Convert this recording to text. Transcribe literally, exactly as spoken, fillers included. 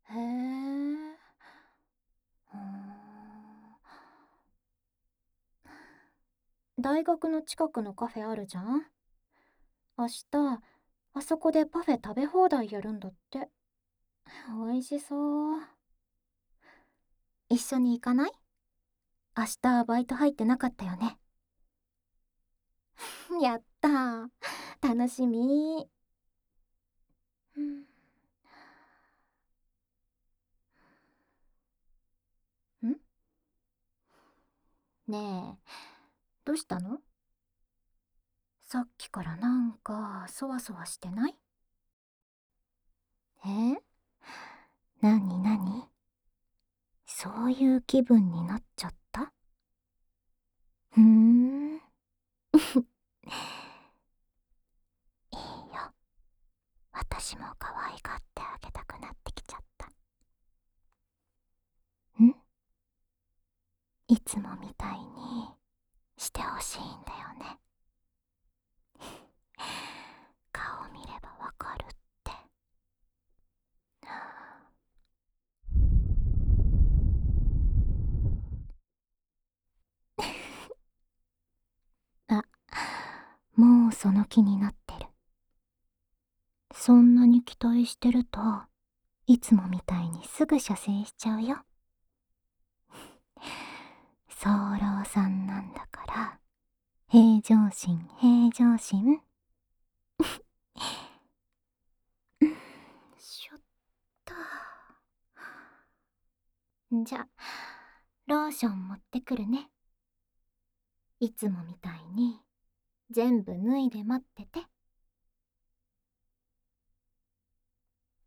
へえ。うーん。大学の近くのカフェあるじゃん。明日、あそこでパフェ食べ放題やるんだって。美味しそう。一緒に行かない？明日バイト入ってなかったよね。やったー。楽しみ。うん。んねえ、どうしたの？さっきからなんか、そわそわしてない？え？なになに？そういう気分になっちゃった？ふーん。いいよ。私も可愛がってあげたくなってきちゃった。ん？いつもみたいにしてほしいんだよね。顔見ればわかるって。あ、もうその気になってる。そんなに期待してると、いつもみたいにすぐ射精しちゃうよ。早漏さんなんだから、平常心平常心。しょった。じゃ、ローション持ってくるね。いつもみたいに全部脱いで待ってて。